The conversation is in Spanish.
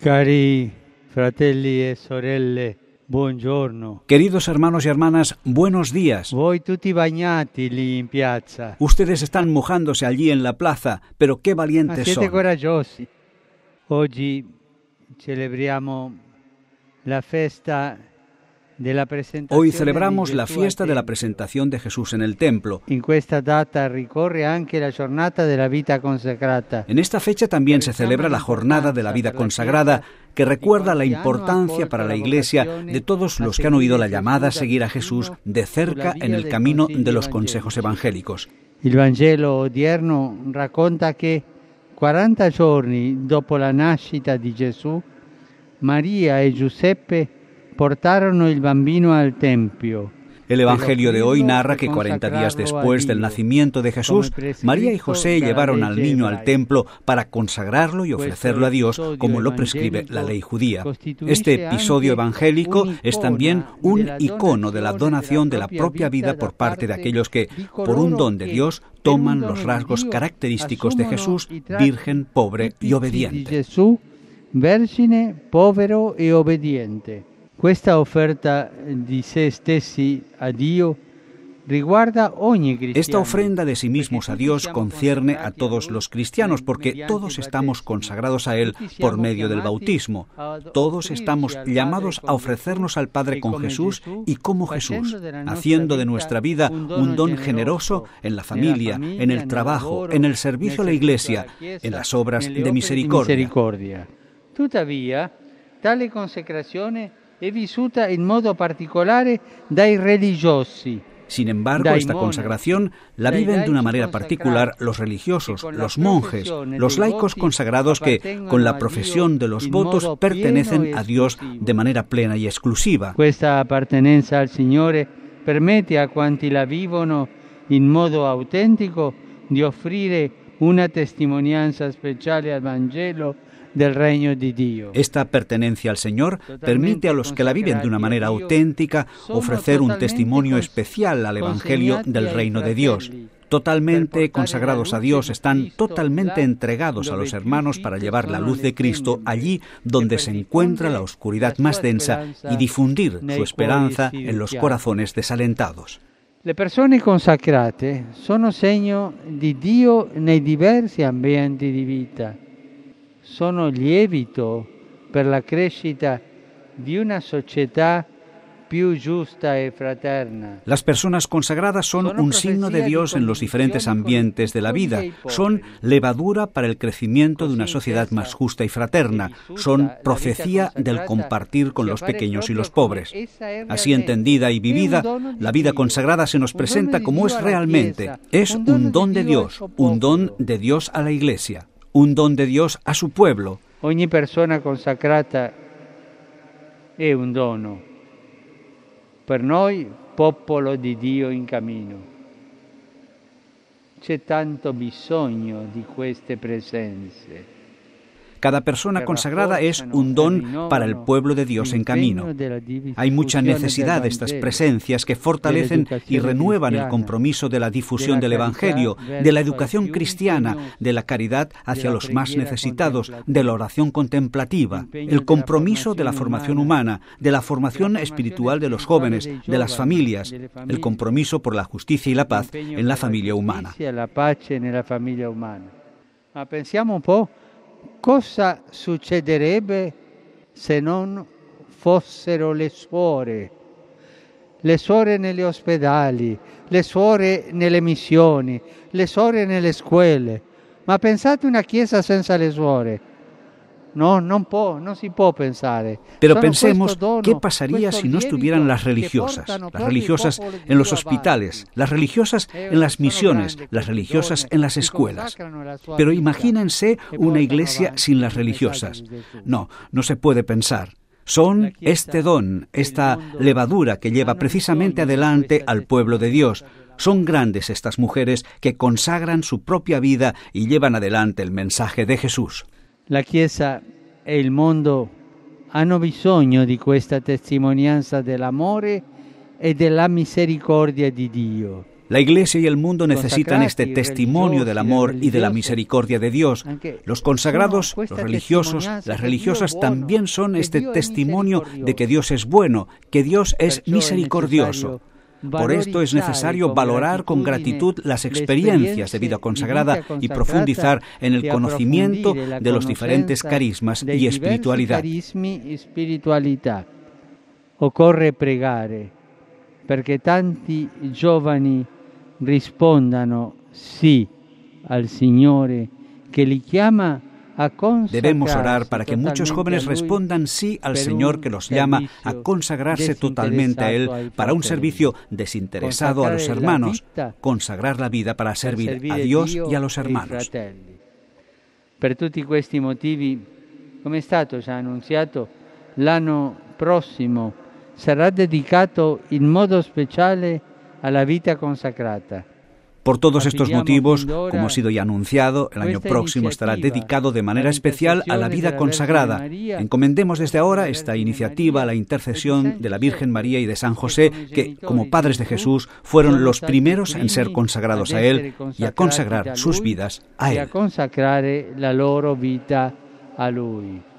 Cari fratelli e sorelle, buongiorno. Queridos hermanos y hermanas, buenos días. Voi tutti bagnati lì in piazza. Ustedes están mojándose allí en la plaza, pero qué Ma valientes siete son. coraggiosi. Oggi celebriamo la festa della presentazione Hoy di celebramos la Gesù fiesta al de la Tempio. presentación de Jesús en el templo. In questa data ricorre anche la giornata della vita consacrata. En esta fecha también se celebra la jornada de la vida consagrada, que recuerda la importancia para la Iglesia de todos los que han oído la llamada a seguir a Jesús de cerca en el camino de los consejos evangélicos. Il Vangelo odierno racconta che 40 giorni dopo la nascita di Gesù, Maria e Giuseppe portarono il bambino al Tempio. El Evangelio de hoy narra que 40 días después del nacimiento de Jesús, María y José llevaron al niño al templo para consagrarlo y ofrecerlo a Dios, como lo prescribe la ley judía. Este episodio evangélico es también un icono de la donación de la propia vida por parte de aquellos que, por un don de Dios, toman los rasgos característicos de Jesús, virgen, pobre y obediente. Gesù, vergine, povero e obbediente. Questa offerta di se stessi a Dio riguarda ogni cristiano. Esta ofrenda de sí mismos a Dios concierne a todos los cristianos, porque todos estamos consagrados a Él por medio del bautismo. Todos estamos llamados a ofrecernos al Padre con Jesús y como Jesús, haciendo de nuestra vida un don generoso en la familia, en el trabajo, en el servicio a la Iglesia, en las obras de misericordia. Tuttavia, tale consacrazione è vissuta in modo particolare dai religiosi. Sin embargo, esta consagración la viven de una manera particular los religiosos, los monjes, los laicos consagrados que, con la profesión de los votos, pertenecen a Dios de manera plena y exclusiva. Questa appartenenza al Signore permette a quanti la vivono in modo autentico di offrire una testimonianza speciale al Vangelo del reino de Dios. Esta pertenencia al Señor permite a los que la viven de una manera auténtica ofrecer un testimonio especial al Evangelio del reino de Dios. Totalmente consagrados a Dios, están totalmente entregados a los hermanos para llevar la luz de Cristo allí donde se encuentra la oscuridad más densa y difundir su esperanza en los corazones desalentados. Le persone consacrate sono segno di Dio nei diversi ambienti di vita. Sono lievito per la crescita di una società più giusta e fraterna. Las personas consagradas son un signo de Dios en los diferentes ambientes de la vida. Son levadura para el crecimiento de una sociedad más justa y fraterna. Son profecía del compartir con los pequeños y los pobres. Así entendida y vivida, la vida consagrada se nos presenta como es realmente. Es un don de Dios a la Iglesia. Un don de Dios a su pueblo. Ogni persona consacrata è un dono. Per noi, popolo di Dio in cammino. C'è tanto bisogno di queste presenze. Cada persona consagrada es un don para el pueblo de Dios en camino. Hay mucha necesidad de estas presencias que fortalecen y renuevan el compromiso de la difusión del Evangelio, de la educación cristiana, de la caridad hacia los más necesitados, de la oración contemplativa, el compromiso de la formación humana, de la formación espiritual de los jóvenes, de las familias, el compromiso por la justicia y la paz en la familia humana. Ma pensiamo un po'. Cosa succederebbe se non fossero le suore negli ospedali, le suore nelle missioni, le suore nelle scuole? Ma pensate una chiesa senza le suore? No, non si può pensare. Pero pensemos qué pasaría si no estuvieran las religiosas en los hospitales, las religiosas en las misiones, las religiosas en las escuelas. Pero imagínense una iglesia sin las religiosas. No se puede pensar. Son este don, esta levadura que lleva precisamente adelante al pueblo de Dios. Son grandes estas mujeres que consagran su propia vida y llevan adelante el mensaje de Jesús. La Chiesa e il mondo hanno bisogno di questa testimonianza dell'amore e della misericordia di Dio. La Iglesia y el mundo necesitan este testimonio del amor y de la misericordia de Dios. Los consagrados, los religiosos, las religiosas también son este testimonio de que Dios es bueno, que Dios es misericordioso. Por esto es necesario valorar con gratitud las experiencias de vida consagrada y profundizar en el conocimiento de los diferentes carismas y espiritualidad. Occorre pregare perché tanti giovani rispondano sì al Signore que li chiama a consagrarse. Debemos orar para que muchos jóvenes respondan sí al Señor que los llama a consagrarse totalmente a Él para un servicio desinteresado a los hermanos, consagrar la vida para servir a Dios y a los hermanos. Per tutti questi motivi, come è stato già annunziato, l'anno prossimo sarà dedicato in modo speciale alla vita consacrata. Por todos estos motivos, como ha sido ya anunciado, el año próximo estará dedicado de manera especial a la vida consagrada. Encomendemos desde ahora esta iniciativa a la intercesión de la Virgen María y de San José, que, como padres de Jesús, fueron los primeros en ser consagrados a Él y a consagrar sus vidas a Él.